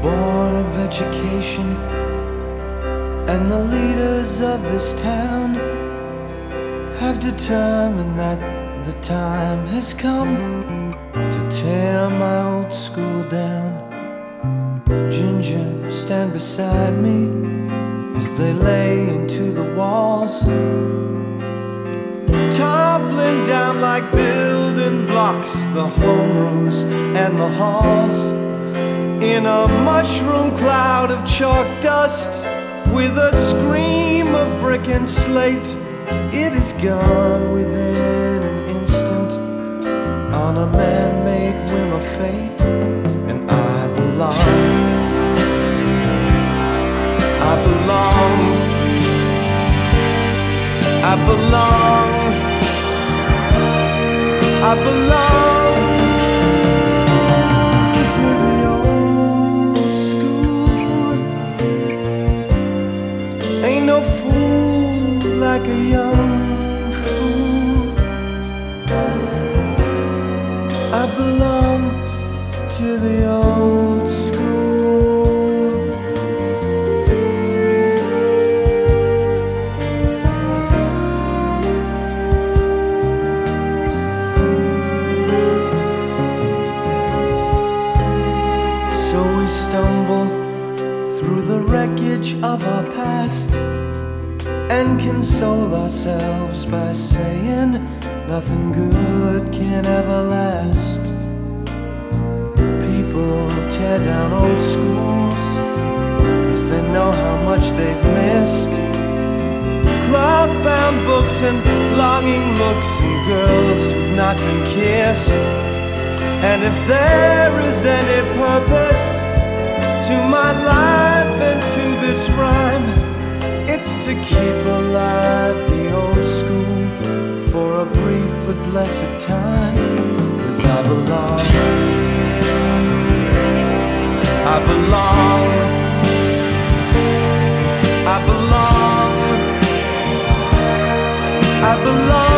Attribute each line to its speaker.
Speaker 1: Board of Education and the leaders of this town have determined that the time has come to tear my old school down. Ginger, stand beside me as they lay into the walls, toppling down like building blocks, the homerooms and the halls. In a mushroom cloud of chalk dust, with a scream of brick and slate, it is gone within an instant on a man-made whim of fate. And I belong, I belong, I belong, I belong to the old school. Ain't no fool like a young fool. I belong to the old school. So we stumble through the wreckage of our past and console ourselves by saying nothing good can ever last. People tear down old schools 'cause they know how much they've missed. Cloth-bound books and longing looks and girls who've not been kissed. And if there is any purpose to my life and to this rhyme, it's to keep alive the old school for a brief but blessed time. 'Cause I belong, I belong, I belong, I belong.